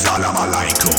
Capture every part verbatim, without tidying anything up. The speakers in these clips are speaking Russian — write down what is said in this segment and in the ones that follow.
Салам алейкум.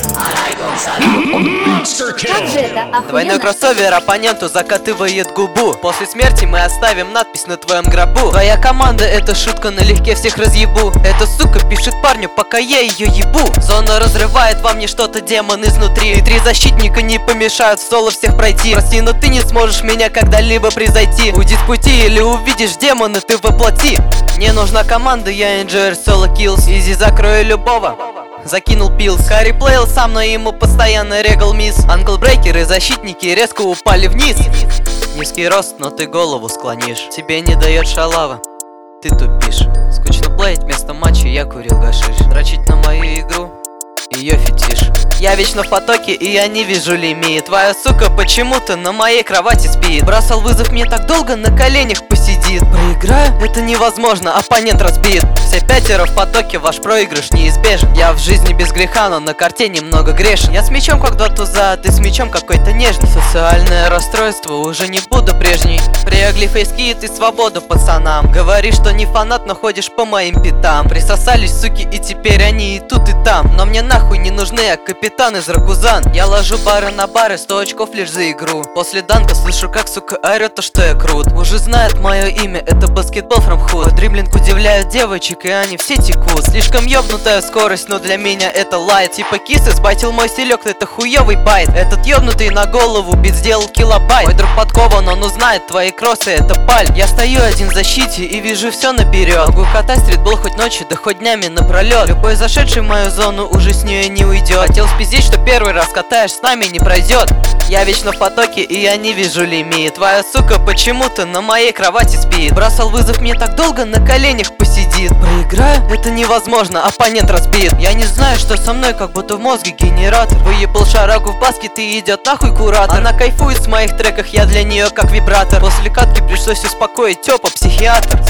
Как же это охуенно? Двойной кроссовер оппоненту закатывает губу. После смерти мы оставим надпись на твоем гробу. Твоя команда — это шутка, налегке всех разъебу. Эта сука пишет парню, пока я ее ебу. Зона разрывает во мне что-то, демон изнутри. И три защитника не помешают в соло всех пройти. Прости, но ты не сможешь меня когда-либо превзойти. Уйди с пути или увидишь демона, ты воплоти. Мне нужна команда, я инжир, соло киллс. Изи закрою любого. Закинул пилс. Харри плейл сам, но ему постоянно регал мисс. Анклбрейкеры, защитники резко упали вниз. Низкий рост, но ты голову склонишь. Тебе не дает шалава, ты тупишь. Скучно плеить вместо матча, я курил гашиш. Дрочить на мою игру, ее фетиш. Я вечно в потоке, и я не вижу лимит. Твоя сука почему-то на моей кровати спит. Бросал вызов, мне так долго на коленях посидит. Проиграю? Это невозможно, оппонент разбит. Все пятеро в потоке, ваш проигрыш неизбежен. Я в жизни без греха, но на карте немного грешен. Я с мечом как два туза, ты с мечом какой-то нежный. Социальное расстройство, уже не буду прежней. Приогли фейскит и свободу пацанам. Говоришь, что не фанат, но ходишь по моим пятам. Присосались суки, и теперь они и тут, и там. Но мне нахуй не нужны, я капитан из Рагузан. Я ложу бары на бары, сто очков лишь за игру. После данка слышу, как сука орет, то что я крут. Уже знает мое имя, это баскетбол from hood. Дриблинг удивляют девочек, и они все текут. Слишком ёбнутая скорость, но для меня это лайт. Типа кисы сбайтил мой селек, это хуёвый байт. Этот ёбнутый на голову бит сделал килобайт. Мой друг подкован, он узнает твои кроссы, это паль. Я стою один в защите и вижу все наперед. Могу катать стритбол хоть ночью, да хоть днями напролет. Любой зашедший в мою зону уже с нее не уйдет. Хотел спиздить, что первый раз катаешь, с нами не пройдет. Я вечно в потоке, и я не вижу лимит. Твоя сука почему-то на моей кровати спит. Бросал вызов, мне так долго на коленях посидит. Проиграю? Это невозможно, оппонент разбит. Я не знаю, что со мной, как будто в мозге генератор. Выебал шарагу в баскет и идет нахуй куратор. Она кайфует с моих треках, я для нее как вибратор. После катки пришлось успокоить тёпа, психиатр.